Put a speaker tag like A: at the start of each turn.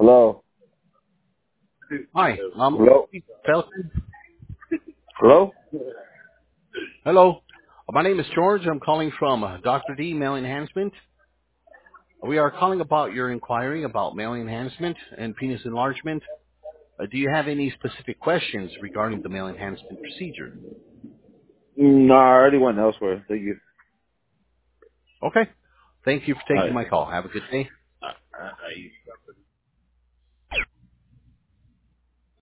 A: Hello.
B: Hi,
A: Hello.
B: Felton.
A: Hello.
B: Hello. My name is George. I'm calling from Dr. D Male Enhancement. We are calling about your inquiry about male enhancement and penis enlargement. Do you have any specific questions regarding the male enhancement procedure?
A: No, I already went elsewhere. Thank you.
B: Okay. Thank you for
A: All
B: taking
A: right.
B: my call. Have a good day.
A: All right.